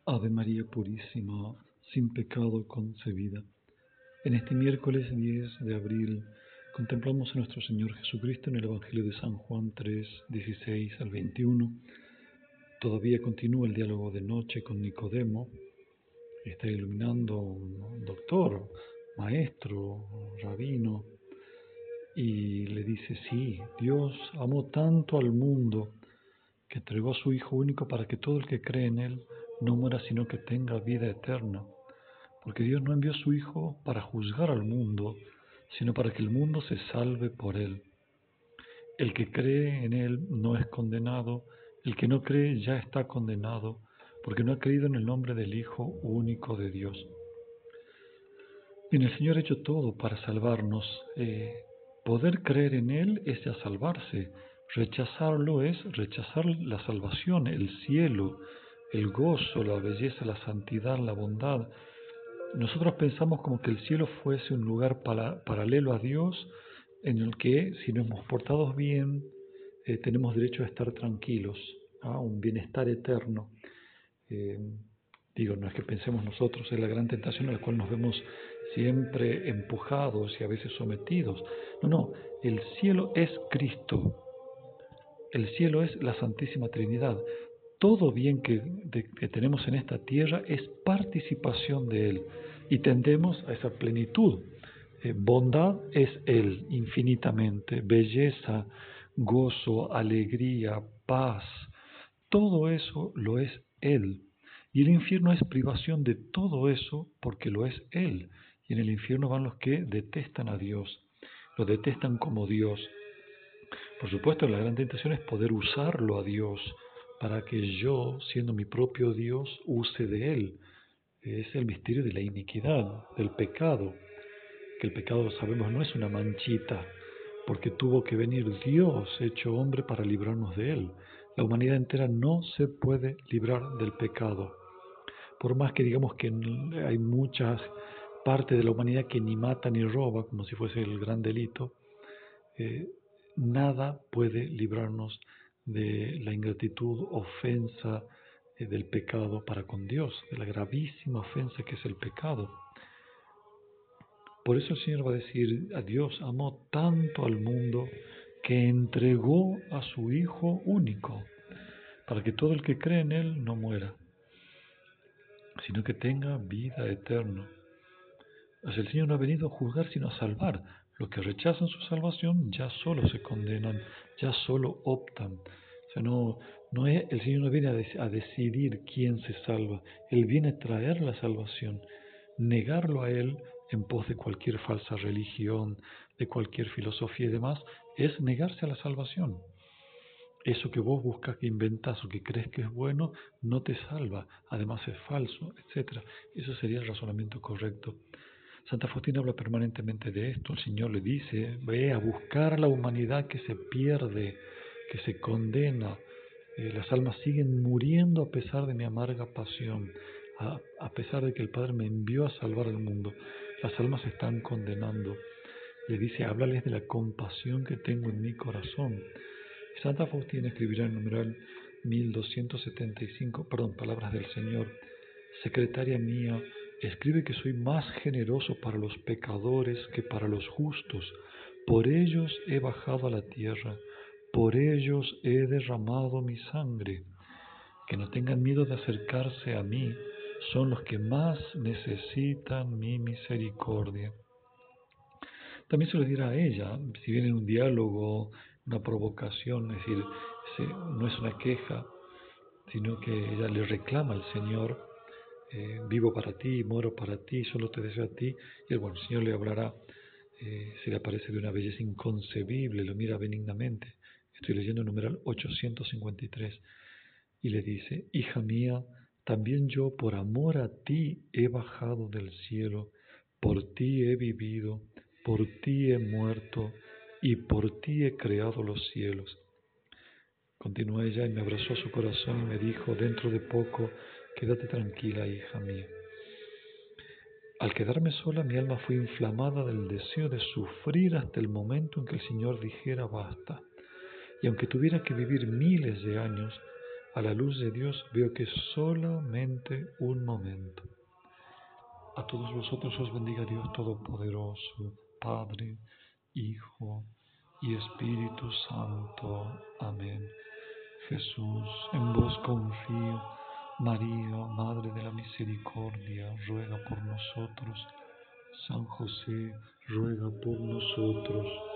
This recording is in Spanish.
Ave María Purísima, sin pecado concebida. En este miércoles 10 de abril contemplamos a nuestro Señor Jesucristo en el Evangelio de San Juan 3, 16 al 21. Todavía continúa el diálogo de noche con Nicodemo. Está iluminando un doctor, maestro, rabino, y le dice, sí, Dios amó tanto al mundo que entregó a su Hijo único para que todo el que cree en Él no muera, sino que tenga vida eterna. Porque Dios no envió a su Hijo para juzgar al mundo, sino para que el mundo se salve por Él. El que cree en Él no es condenado, el que no cree ya está condenado, porque no ha creído en el nombre del Hijo único de Dios. Bien, el Señor ha hecho todo para salvarnos. Poder creer en Él es ya salvarse. Rechazarlo es rechazar la salvación, el cielo, el gozo, la belleza, la santidad, la bondad. Nosotros pensamos como que el cielo fuese un lugar paralelo a Dios, en el que si nos hemos portado bien, tenemos derecho a estar tranquilos, a un bienestar eterno. No es que pensemos nosotros, es la gran tentación a la cual nos vemos siempre empujados y a veces sometidos. No, el cielo es Cristo, el cielo es la Santísima Trinidad. Todo bien que tenemos en esta tierra es participación de Él y tendemos a esa plenitud. Bondad es Él infinitamente, belleza, gozo, alegría, paz, todo eso lo es Él. Y el infierno es privación de todo eso porque lo es Él. Y en el infierno van los que detestan a Dios, lo detestan como Dios. Por supuesto, la gran tentación es poder usarlo a Dios para que yo, siendo mi propio Dios, use de Él. Es el misterio de la iniquidad, del pecado. Que el pecado, sabemos, no es una manchita, porque tuvo que venir Dios hecho hombre para librarnos de Él. La humanidad entera no se puede librar del pecado. Por más que digamos que hay muchas partes de la humanidad que ni mata ni roba, como si fuese el gran delito, nada puede librarnos de la ingratitud, ofensa del pecado para con Dios, de la gravísima ofensa que es el pecado. Por eso el Señor va a decir, a Dios amó tanto al mundo que entregó a su Hijo único, para que todo el que cree en Él no muera, sino que tenga vida eterna. Pues el Señor no ha venido a juzgar sino a salvar. Los que rechazan su salvación ya solo se condenan, ya solo optan. O sea, el Señor no viene a decidir quién se salva. Él viene a traer la salvación. Negarlo a Él en pos de cualquier falsa religión, de cualquier filosofía y demás, es negarse a la salvación. Eso que vos buscas, que inventás o que crees que es bueno, no te salva, además es falso, etc. Eso sería el razonamiento correcto. Santa Faustina habla permanentemente de esto. El Señor le dice, ve a buscar a la humanidad que se pierde, que se condena. Las almas siguen muriendo a pesar de mi amarga pasión, a pesar de que el Padre me envió a salvar al mundo. Las almas se están condenando. Le dice, háblales de la compasión que tengo en mi corazón. Santa Faustina escribirá en numeral 1275, palabras del Señor. Secretaria mía, escribe que soy más generoso para los pecadores que para los justos. Por ellos he bajado a la tierra, por ellos he derramado mi sangre. Que no tengan miedo de acercarse a mí, son los que más necesitan mi misericordia. También se lo dirá a ella, si viene un diálogo, una provocación, es decir, no es una queja, sino que ella le reclama al Señor, vivo para ti, muero para ti, solo te deseo a ti. Y el Señor le hablará, se le aparece de una belleza inconcebible, lo mira benignamente. Estoy leyendo el numeral 853 y le dice, hija mía, también yo por amor a ti he bajado del cielo, por ti he vivido, por ti he muerto y por ti he creado los cielos. Continúa ella y me abrazó a su corazón y me dijo, dentro de poco, quédate tranquila, hija mía. Al quedarme sola, mi alma fue inflamada del deseo de sufrir hasta el momento en que el Señor dijera basta. Y aunque tuviera que vivir miles de años, a la luz de Dios veo que es solamente un momento. A todos vosotros os bendiga Dios Todopoderoso, Padre, Hijo y Espíritu Santo. Amén. Jesús, en vos confío. María, Madre de la Misericordia, ruega por nosotros. San José, ruega por nosotros.